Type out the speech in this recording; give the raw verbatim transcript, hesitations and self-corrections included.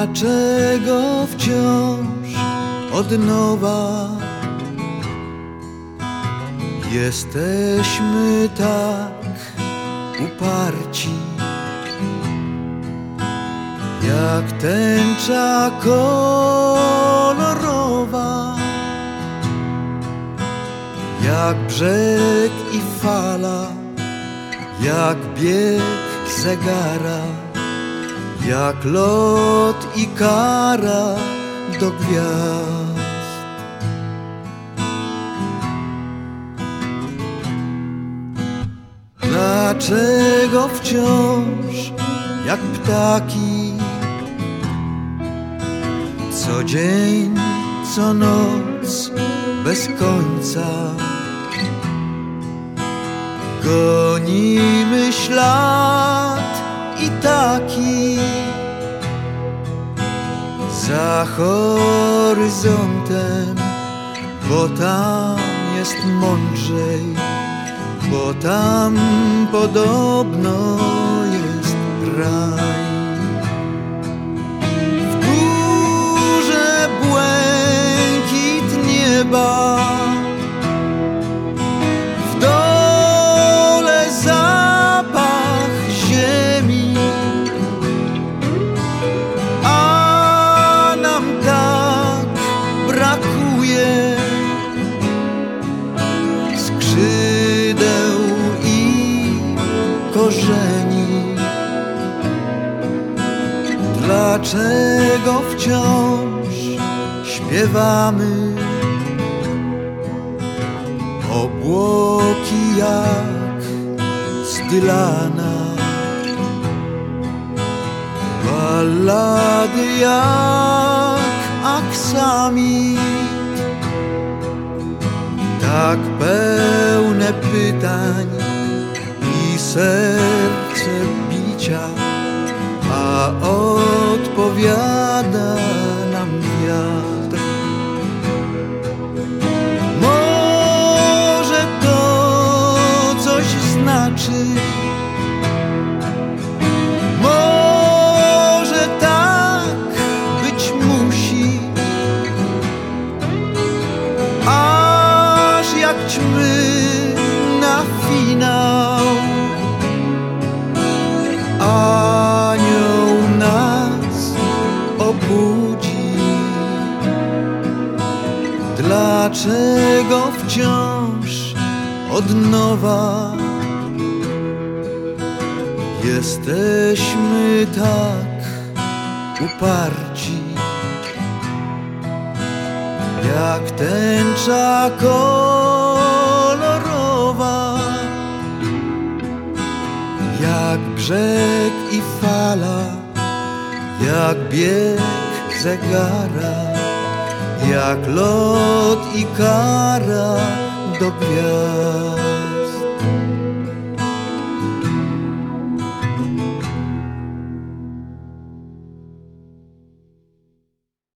Dlaczego wciąż od nowa jesteśmy tak uparci, jak tęcza kolorowa, jak brzeg i fala, jak bieg zegara, jak lot i kara do gwiazd. Dlaczego wciąż jak ptaki, co dzień, co noc, bez końca gonimy ślad i taki za horyzontem, bo tam jest mądrzej, bo tam podobno jest raj. W górze błękit nieba, w dole zapach ziemi, a nam tak brakuje skrzydeł i korzeni. Dlaczego wciąż śpiewamy obłoki jak z Dylana, ballady jak aksamit, tak pełne pytań i serce bicia, a odpowiada nam wiatr. Może to coś znaczy, może tak być musi, aż jak ćmy na finał anioł nas obudzi. Dlaczego wciąż od nowa jesteśmy tak uparci, jak tęcza kolorowa, jak brzeg i fala, jak bieg zegara, jak lot i kara do gwiazd.